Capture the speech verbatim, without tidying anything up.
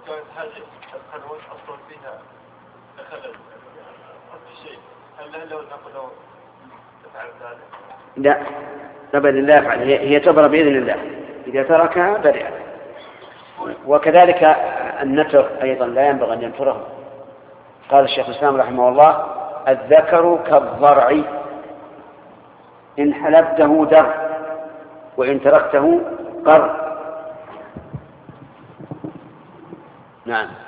كانت هذه القنوات أصلا فيها خلل في شيء، هل لو نقول تفعل ذلك؟ لا أبدا لا يفعل، هي تبرأ بإذن الله إذا تركها برئ. وكذلك النتر أيضا لا ينبغي أن ينتره. قال الشيخ الإسلام رحمه الله: الذكر كالضرع إن حلبته در وإن تركته قر. نعم.